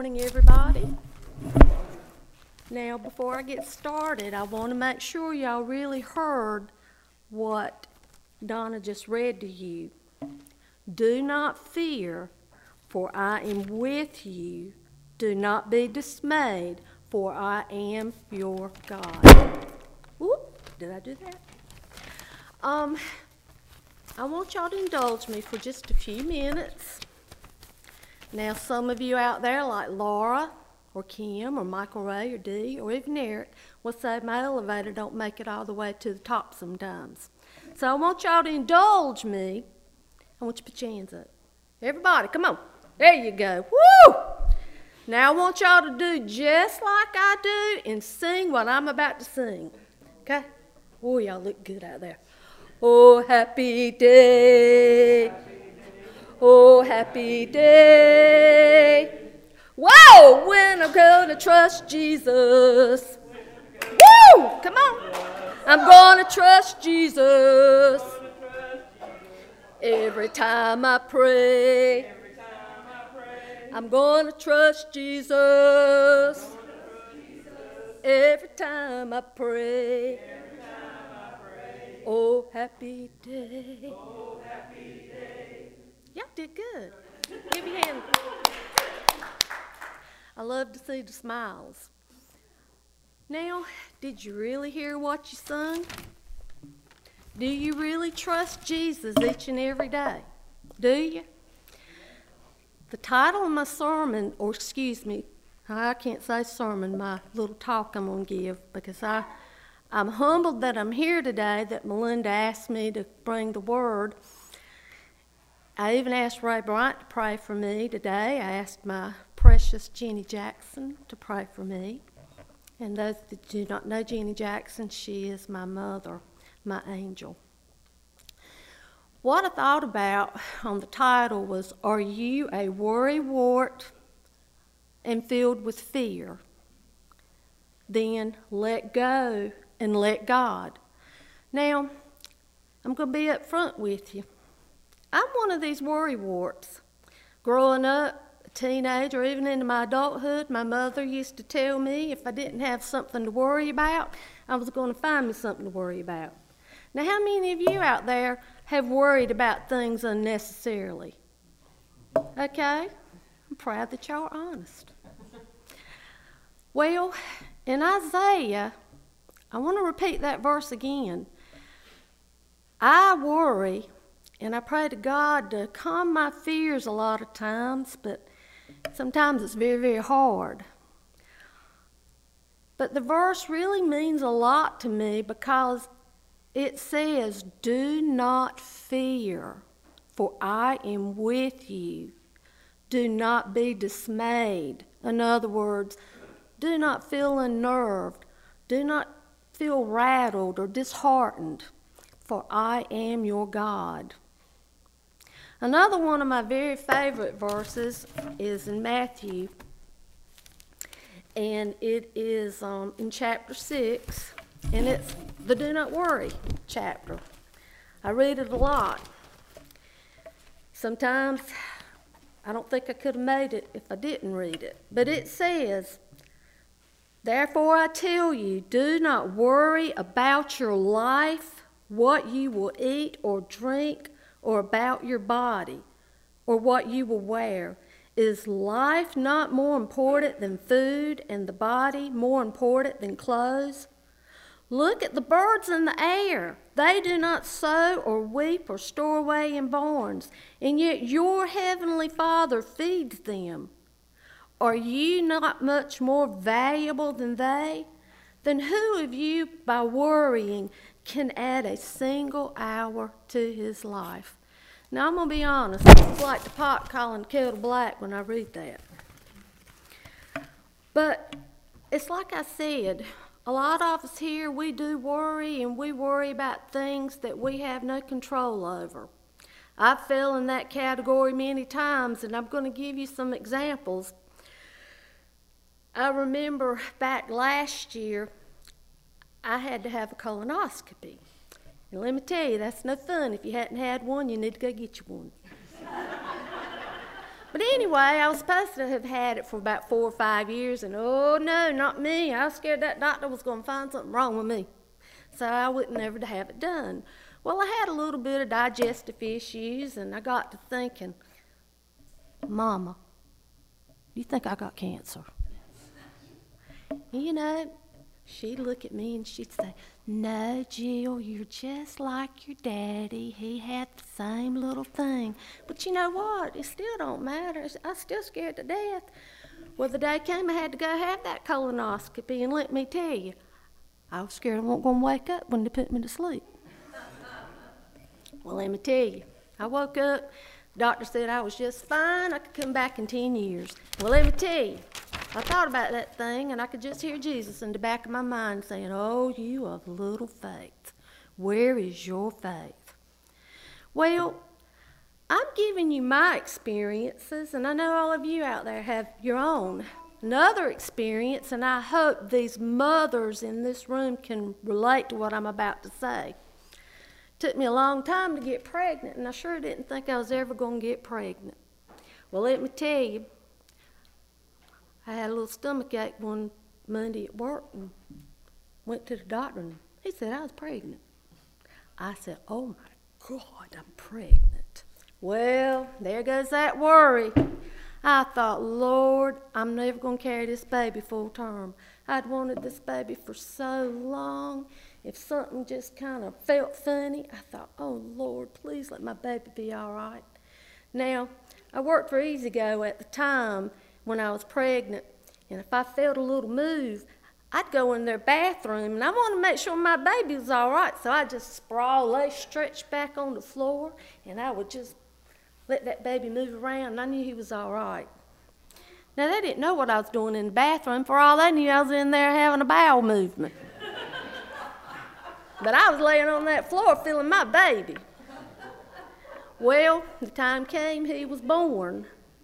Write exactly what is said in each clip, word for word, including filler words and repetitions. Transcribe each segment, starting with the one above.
morning, everybody. Now, before I get started, I want to make sure y'all really heard what Donna just read to you. Do not fear, for I am with you. Do not be dismayed, for I am your God. Whoop, did I do that? Um, I want y'all to indulge me for just a few minutes. Now, some of you out there, like Laura, or Kim, or Michael Ray, or Dee, or even Eric, will say my elevator don't make it all the way to the top sometimes. So I want y'all to indulge me. I want you to put your hands up. Everybody, come on. There you go. Woo! Now I want y'all to do just like I do and sing what I'm about to sing. Okay? Oh, y'all look good out there. Oh, happy day. Oh, happy day. Whoa, when I'm gonna trust Jesus. Woo! Come on. I'm gonna trust Jesus. Every time I pray. I'm gonna trust Jesus. Every time I pray. Oh, happy day. Y'all did good. Give your hand. I love to see the smiles. Now, did you really hear what you sung? Do you really trust Jesus each and every day? Do you? The title of my sermon, or excuse me, I can't say sermon, my little talk I'm going to give, because I, I'm humbled that I'm here today, that Melinda asked me to bring the word. I even asked Ray Bryant to pray for me today. I asked my precious Jenny Jackson to pray for me. And those that do not know Jenny Jackson, she is my mother, my angel. What I thought about on the title was, are you a worrywart and filled with fear? Then let go and let God. Now, I'm going to be up front with you. I'm one of these worrywarts. Growing up, a teenager, even into my adulthood, my mother used to tell me if I didn't have something to worry about, I was going to find me something to worry about. Now, how many of you out there have worried about things unnecessarily? Okay? I'm proud that y'all are honest. Well, in Isaiah, I want to repeat that verse again. I worry, and I pray to God to calm my fears a lot of times, but sometimes it's very, very hard. But the verse really means a lot to me because it says, do not fear, for I am with you. Do not be dismayed. In other words, do not feel unnerved. Do not feel rattled or disheartened, for I am your God. Another one of my very favorite verses is in Matthew, and it is um, in chapter six, and it's the Do Not Worry chapter. I read it a lot. Sometimes I don't think I could have made it if I didn't read it, but it says, therefore I tell you, do not worry about your life, what you will eat or drink, or about your body, or what you will wear. Is life not more important than food, and the body more important than clothes? Look at the birds in the air. They do not sow or reap or store away in barns, and yet your heavenly Father feeds them. Are you not much more valuable than they? Then who of you, by worrying, can add a single hour to his life? Now, I'm going to be honest. It's like the pot calling the kettle black when I read that. But it's like I said, a lot of us here, we do worry, and we worry about things that we have no control over. I fell in that category many times, and I'm going to give you some examples. I remember back last year, I had to have a colonoscopy. And let me tell you, that's no fun. If you hadn't had one, you need to go get you one. But anyway, I was supposed to have had it for about four or five years, and oh no, not me. I was scared that doctor was going to find something wrong with me, so I wouldn't ever have it done. Well, I had a little bit of digestive issues, and I got to thinking, Mama, you think I got cancer? You know, she'd look at me and she'd say, no, Jill, you're just like your daddy. He had the same little thing. But you know what? It still don't matter. I was still scared to death. Well, the day came I had to go have that colonoscopy, and let me tell you, I was scared I wasn't going to wake up when they put me to sleep. Well, let me tell you, I woke up, the doctor said I was just fine, I could come back in ten years. Well, let me tell you, I thought about that thing, and I could just hear Jesus in the back of my mind saying, oh, you of little faith, where is your faith? Well, I'm giving you my experiences, and I know all of you out there have your own. Another experience, and I hope these mothers in this room can relate to what I'm about to say. Took me a long time to get pregnant, and I sure didn't think I was ever going to get pregnant. Well, let me tell you, I had a little stomach ache one Monday at work and went to the doctor, and he said I was pregnant. I said, oh my God, I'm pregnant. Well, there goes that worry. I thought, Lord, I'm never going to carry this baby full term. I'd wanted this baby for so long. If something just kind of felt funny, I thought, oh, Lord, please let my baby be all right. Now, I worked for E-Z-Go at the time when I was pregnant, and if I felt a little move, I'd go in their bathroom, and I wanted to make sure my baby was all right, so I'd just sprawl, lay stretched back on the floor, and I would just let that baby move around, and I knew he was all right. Now, they didn't know what I was doing in the bathroom. For all they knew, I was in there having a bowel movement. But I was laying on that floor feeling my baby. Well, the time came, he was born.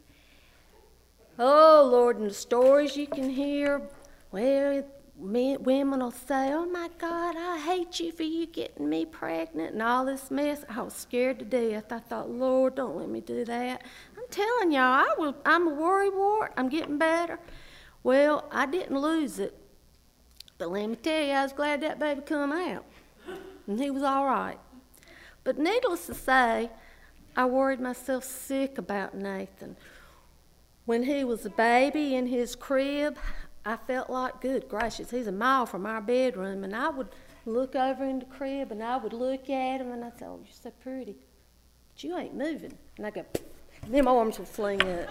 Oh, Lord, and the stories you can hear, well, men, women will say, oh, my God, I hate you for you getting me pregnant and all this mess. I was scared to death. I thought, Lord, don't let me do that. I'm telling y'all, I will, I'm a worrywart. I'm getting better. Well, I didn't lose it. But let me tell you, I was glad that baby come out. And he was all right. But needless to say, I worried myself sick about Nathan. When he was a baby in his crib, I felt like, good gracious, he's a mile from our bedroom. And I would look over in the crib, and I would look at him, and I'd say, oh, you're so pretty, but you ain't moving. And I go, then my arms would fling up.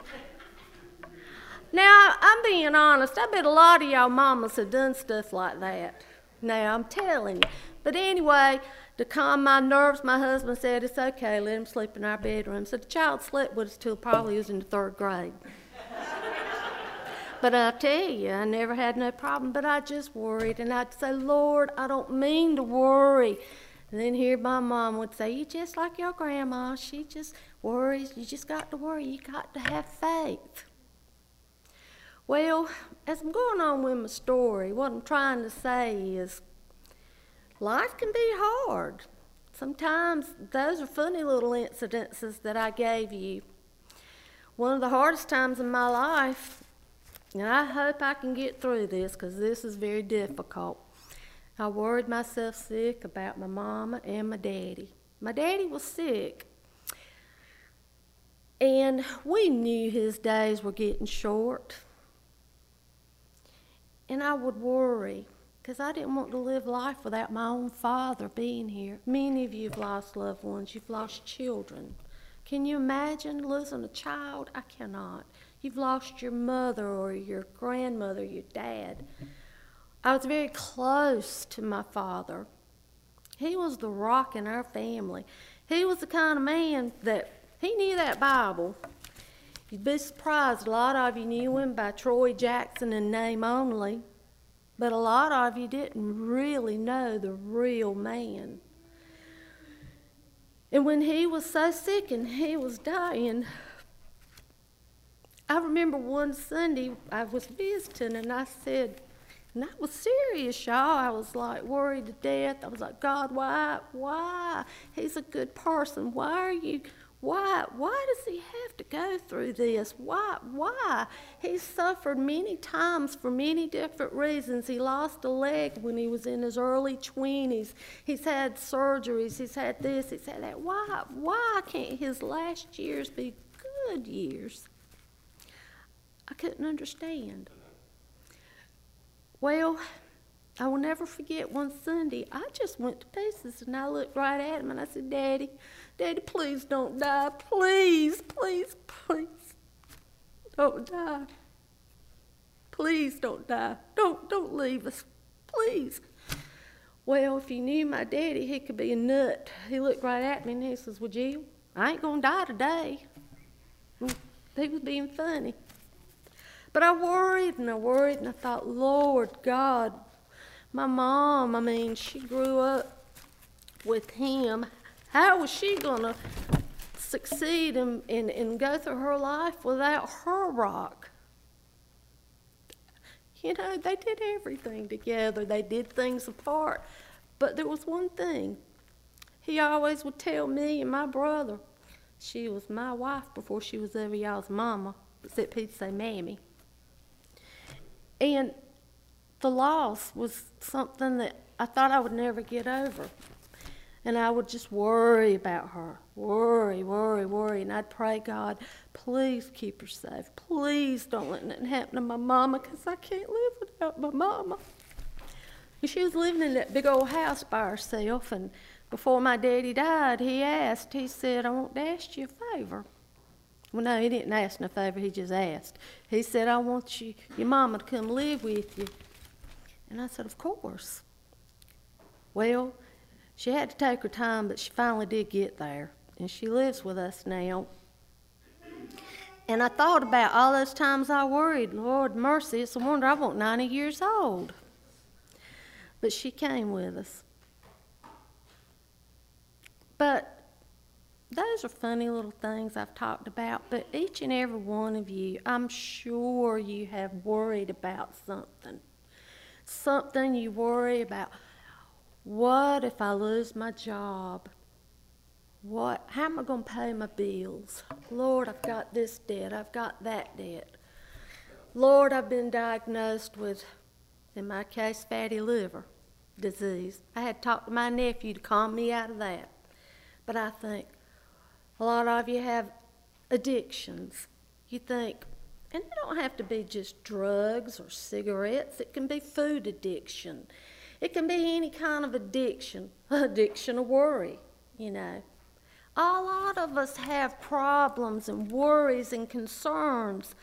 Now, I'm being honest, I bet a lot of y'all mamas have done stuff like that. Now, I'm telling you. But anyway, to calm my nerves, my husband said, it's okay, let him sleep in our bedroom. So the child slept with us till probably he was in the third grade. But I'll tell you, I never had no problem, but I just worried. And I'd say, Lord, I don't mean to worry. And then here my mom would say, you just like your grandma. She just worries. You just got to worry. You got to have faith. Well, as I'm going on with my story, what I'm trying to say is life can be hard. Sometimes those are funny little incidences that I gave you. One of the hardest times in my life, and I hope I can get through this because this is very difficult. I worried myself sick about my mama and my daddy. My daddy was sick, and we knew his days were getting short. And I would worry because I didn't want to live life without my own father being here. Many of you have lost loved ones. You've lost children. Can you imagine losing a child? I cannot. You've lost your mother or your grandmother, your dad. I was very close to my father. He was the rock in our family. He was the kind of man that he knew that Bible. You'd be surprised, a lot of you knew him by Troy Jackson in name only, but a lot of you didn't really know the real man. And when he was so sick and he was dying, I remember one Sunday I was visiting, and I said, and I was serious, y'all. I was like worried to death. I was like, God, why, why? He's a good person. Why are you Why, why does he have to go through this? Why, why? He's suffered many times for many different reasons. He lost a leg when he was in his early twenties. He's had surgeries. He's had this. He's had that. Why, why can't his last years be good years? I couldn't understand. Well, I will never forget one Sunday, I just went to pieces, and I looked right at him, and I said, Daddy, Daddy, please don't die. Please, please, please, don't die. Please don't die. Don't, don't leave us, please. Well, if you knew my daddy, he could be a nut. He looked right at me, and he says, well, Jill, I ain't going to die today. He was being funny. But I worried, and I worried, and I thought, Lord God, my mom, I mean, she grew up with him. How was she going to succeed and, and, and go through her life without her rock? You know, they did everything together. They did things apart. But there was one thing. He always would tell me and my brother, she was my wife before she was ever y'all's mama, except he'd say Mammy. And the loss was something that I thought I would never get over. And I would just worry about her, worry, worry, worry. And I'd pray, God, please keep her safe. Please don't let nothing happen to my mama, because I can't live without my mama. And she was living in that big old house by herself. And before my daddy died, he asked, he said, I want to ask you a favor. Well, no, he didn't ask no favor, he just asked. He said, I want you, your mama to come live with you. And I said, of course. Well, she had to take her time, but she finally did get there. And she lives with us now. And I thought about all those times I worried, Lord mercy, it's a wonder I wasn't ninety years old. But she came with us. But those are funny little things I've talked about. But each and every one of you, I'm sure you have worried about something. Something you worry about. What if I lose my job? What? How am I going to pay my bills? Lord, I've got this debt. I've got that debt. Lord, I've been diagnosed with, in my case, fatty liver disease. I had to talk to my nephew to calm me out of that. But I think a lot of you have addictions. You think, and it don't have to be just drugs or cigarettes. It can be food addiction. It can be any kind of addiction, addiction of worry, you know. A lot of us have problems and worries and concerns.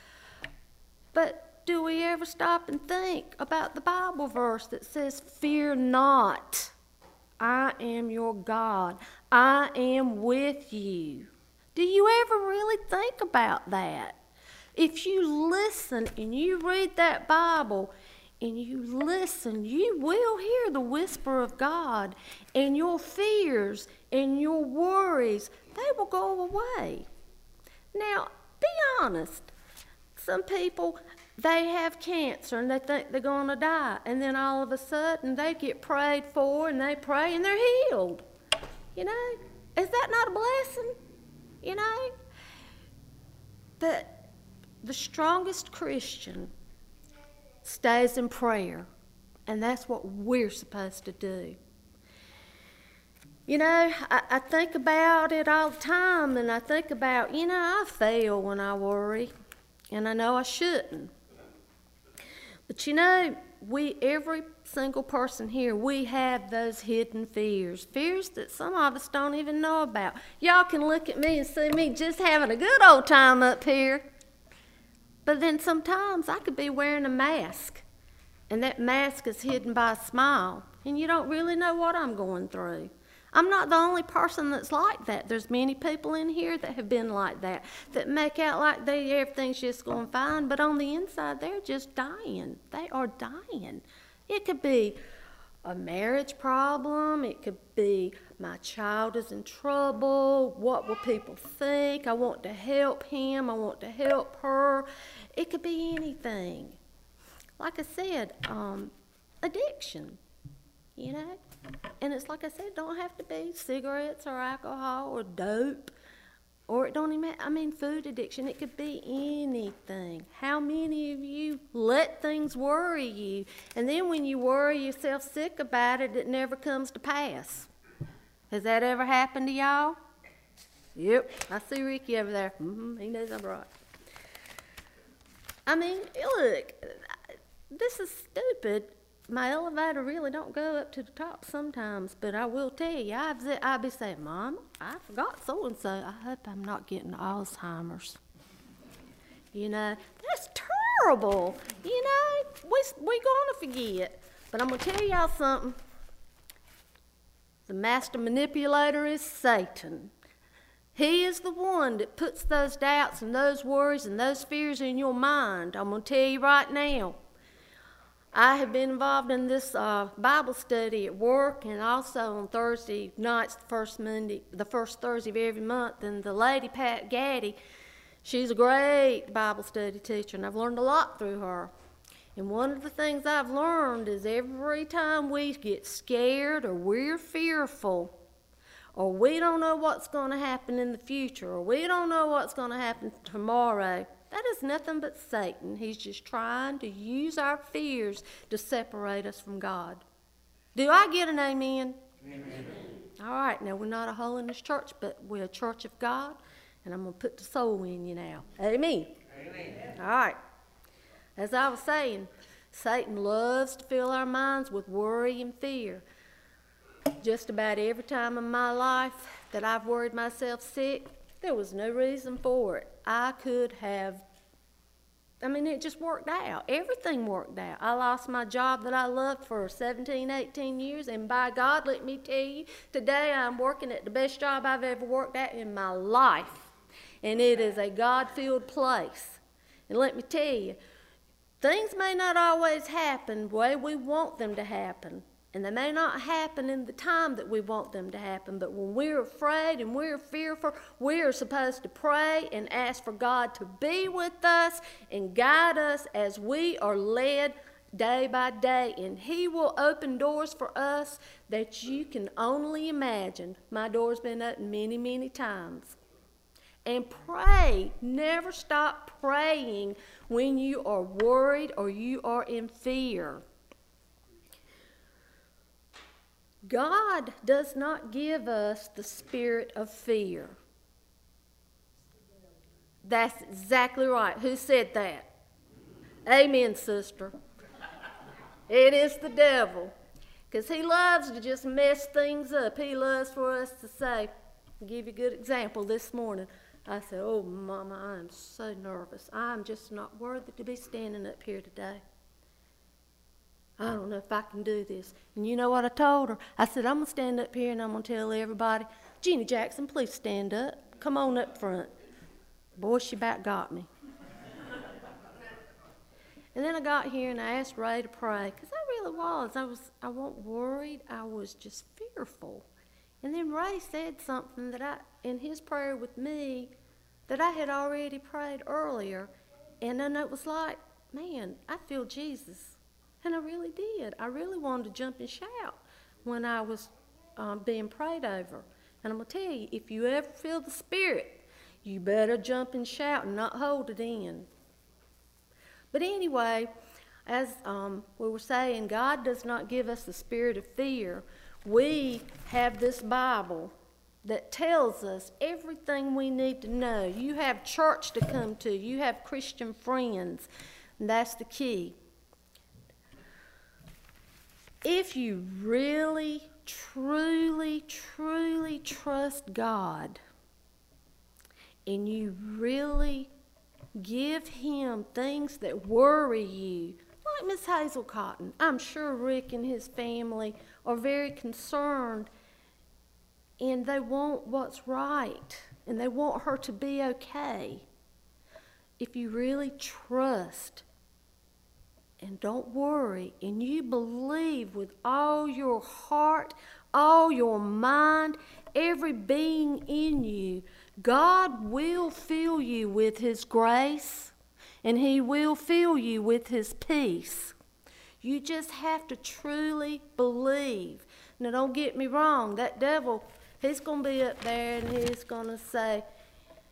But do we ever stop and think about the Bible verse that says, fear not, I am your God. I am with you. Do you ever really think about that? If you listen and you read that Bible and you listen, you will hear the whisper of God, and your fears and your worries, they will go away. Now, be honest. Some people, they have cancer and they think they're going to die, and then all of a sudden they get prayed for and they pray and they're healed. You know, is that not a blessing? You know? But the strongest Christian stays in prayer, and that's what we're supposed to do. You know, I, I think about it all the time, and I think about, you know, I fail when I worry, and I know I shouldn't. But you know, we, every single person here, we have those hidden fears, fears that some of us don't even know about. Y'all can look at me and see me just having a good old time up here. But then sometimes I could be wearing a mask, and that mask is hidden by a smile, and you don't really know what I'm going through. I'm not the only person that's like that. There's many people in here that have been like that, that make out like they everything's just going fine, but on the inside, they're just dying. They are dying. It could be a marriage problem. It could be my child is in trouble. What will people think? I want to help him. I want to help her. It could be anything. Like I said, um, addiction, you know? And it's like I said, don't have to be cigarettes or alcohol or dope. Or it don't even, I mean, food addiction, it could be anything. How many of you let things worry you? And then when you worry yourself sick about it, it never comes to pass. Has that ever happened to y'all? Yep, I see Ricky over there. Mm-hmm, he knows I'm right. I mean, look, this is stupid. My elevator really don't go up to the top sometimes, but I will tell you, I've, I'll be saying, Mom, I forgot so-and-so. I hope I'm not getting Alzheimer's. You know, that's terrible. You know, we, we gonna forget. But I'm gonna tell y'all something. The master manipulator is Satan. He is the one that puts those doubts and those worries and those fears in your mind. I'm gonna tell you right now. I have been involved in this uh, Bible study at work, and also on Thursday nights, the first Monday, the first Thursday of every month. And the lady, Pat Gaddy, she's a great Bible study teacher, and I've learned a lot through her. And one of the things I've learned is every time we get scared or we're fearful, or we don't know what's going to happen in the future, or we don't know what's going to happen tomorrow, that is nothing but Satan. He's just trying to use our fears to separate us from God. Do I get an amen? Amen. All right, now we're not a holiness church, but we're a church of God, and I'm going to put the soul in you now. Amen. Amen. All right. As I was saying, Satan loves to fill our minds with worry and fear. Just about every time in my life that I've worried myself sick, there was no reason for it. I could have, I mean, it just worked out. Everything worked out. I lost my job that I loved for seventeen, eighteen years, and by God, let me tell you, today I'm working at the best job I've ever worked at in my life. And it is a God-filled place. And let me tell you, things may not always happen the way we want them to happen. And they may not happen in the time that we want them to happen, but when we're afraid and we're fearful, we're supposed to pray and ask for God to be with us and guide us as we are led day by day. And He will open doors for us that you can only imagine. My door's been opened many, many times. And pray. Never stop praying when you are worried or you are in fear. God does not give us the spirit of fear. That's exactly right. Who said that? Amen, sister. It is the devil. Because he loves to just mess things up. He loves for us to say, I'll give you a good example this morning. I said, oh, Mama, I'm so nervous. I'm just not worthy to be standing up here today. I don't know if I can do this. And you know what I told her? I said, I'm going to stand up here and I'm going to tell everybody, Jeannie Jackson, please stand up. Come on up front. Boy, she about got me. And then I got here and I asked Ray to pray, because I really was. I was, I wasn't worried. I was just fearful. And then Ray said something that I, in his prayer with me, that I had already prayed earlier. And then it was like, man, I feel Jesus. And I really did. I really wanted to jump and shout when I was um, being prayed over. And I'm going to tell you, if you ever feel the Spirit, you better jump and shout and not hold it in. But anyway, as um, we were saying, God does not give us the spirit of fear. We have this Bible that tells us everything we need to know. You have church to come to. You have Christian friends. And that's the key. If you really, truly, truly trust God, and you really give Him things that worry you, like Miss Hazel Cotton, I'm sure Rick and his family are very concerned, and they want what's right, and they want her to be okay. If you really trust and don't worry, and you believe with all your heart, all your mind, every being in you, God will fill you with His grace, and He will fill you with His peace. You just have to truly believe. Now, don't get me wrong, that devil, he's going to be up there and he's going to say,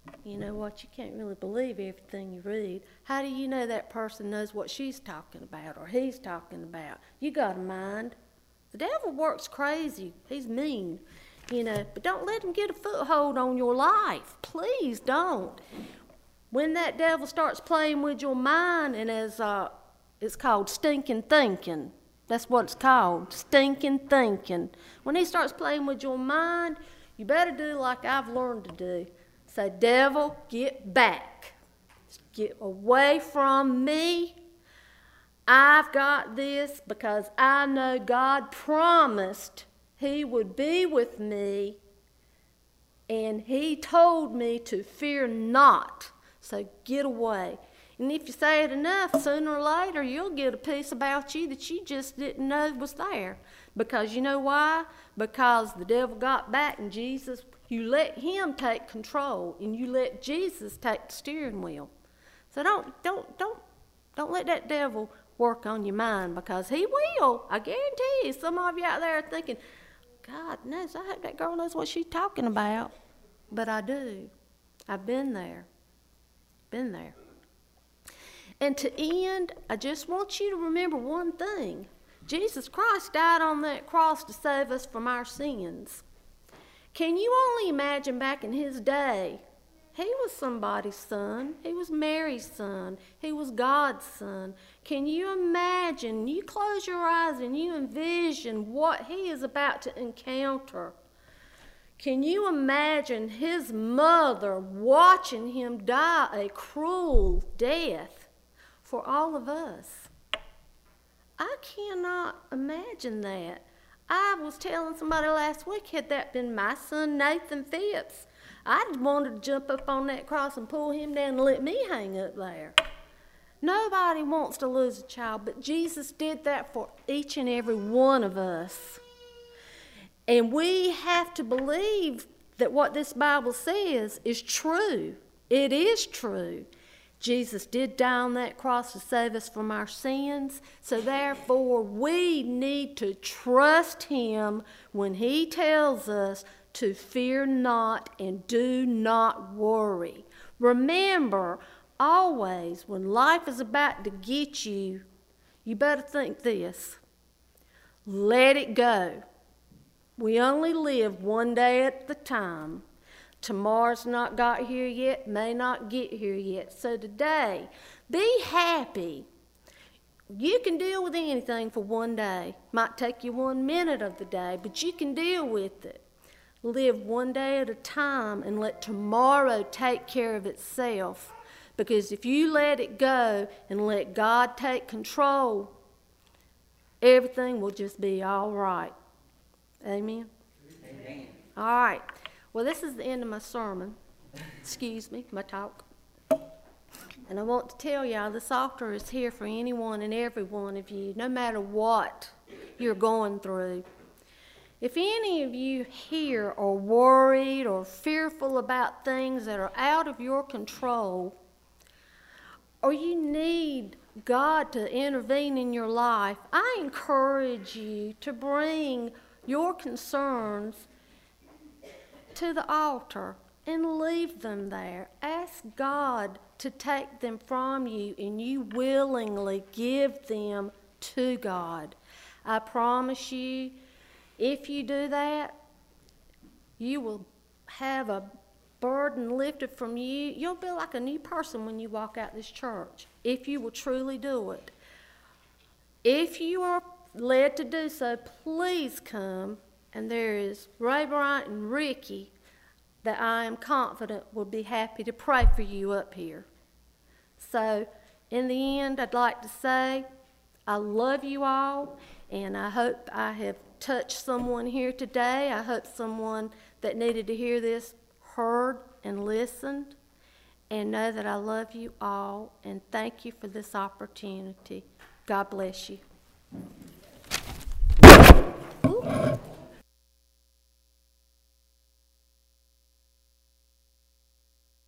You know what? You can't really believe everything you read. How do you know that person knows what she's talking about or he's talking about? You got a mind. The devil works crazy. He's mean, you know, but don't let him get a foothold on your life. Please don't. When that devil starts playing with your mind, and as uh, it's called stinking thinking, that's what it's called, stinking thinking. When he starts playing with your mind, you better do like I've learned to do. Say, devil, get back. Get away from me. I've got this because I know God promised he would be with me, and he told me to fear not. So get away. And if you say it enough, sooner or later, you'll get a piece about you that you just didn't know was there. Because you know why? Because the devil got back, and Jesus, you let him take control, and you let Jesus take the steering wheel. So don't, don't, don't, don't let that devil work on your mind, because he will. I guarantee you, some of you out there are thinking, God knows, I hope that girl knows what she's talking about. But I do. I've been there. Been there. And to end, I just want you to remember one thing. Jesus Christ died on that cross to save us from our sins. Can you only imagine back in his day, he was somebody's son. He was Mary's son. He was God's son. Can you imagine, you close your eyes and you envision what he is about to encounter? Can you imagine his mother watching him die a cruel death for all of us? I cannot imagine that. I was telling somebody last week, had that been my son, Nathan Phipps, I'd wanted to jump up on that cross and pull him down and let me hang up there. Nobody wants to lose a child, but Jesus did that for each and every one of us. And we have to believe that what this Bible says is true. It is true. Jesus did die on that cross to save us from our sins. So therefore, we need to trust him when he tells us to fear not and do not worry. Remember, always, when life is about to get you, you better think this. Let it go. We only live one day at a time. Tomorrow's not got here yet, may not get here yet. So today, be happy. You can deal with anything for one day. Might take you one minute of the day, but you can deal with it. Live one day at a time and let tomorrow take care of itself. Because if you let it go and let God take control, everything will just be all right. Amen? Amen. All right. Well, this is the end of my sermon. Excuse me, my talk. And I want to tell y'all, this altar is here for anyone and every one of you, no matter what you're going through. If any of you here are worried or fearful about things that are out of your control, or you need God to intervene in your life, I encourage you to bring your concerns to the altar and leave them there. Ask God to take them from you, and you willingly give them to God. I promise you, if you do that, you will have a burden lifted from you. You'll be like a new person when you walk out this church, if you will truly do it. If you are led to do so, please come. And there is Ray Bryant and Ricky that I am confident will be happy to pray for you up here. So, in the end, I'd like to say I love you all, and I hope I have touched someone here today. I hope someone that needed to hear this heard and listened, and know that I love you all, and thank you for this opportunity. God bless you. Ooh.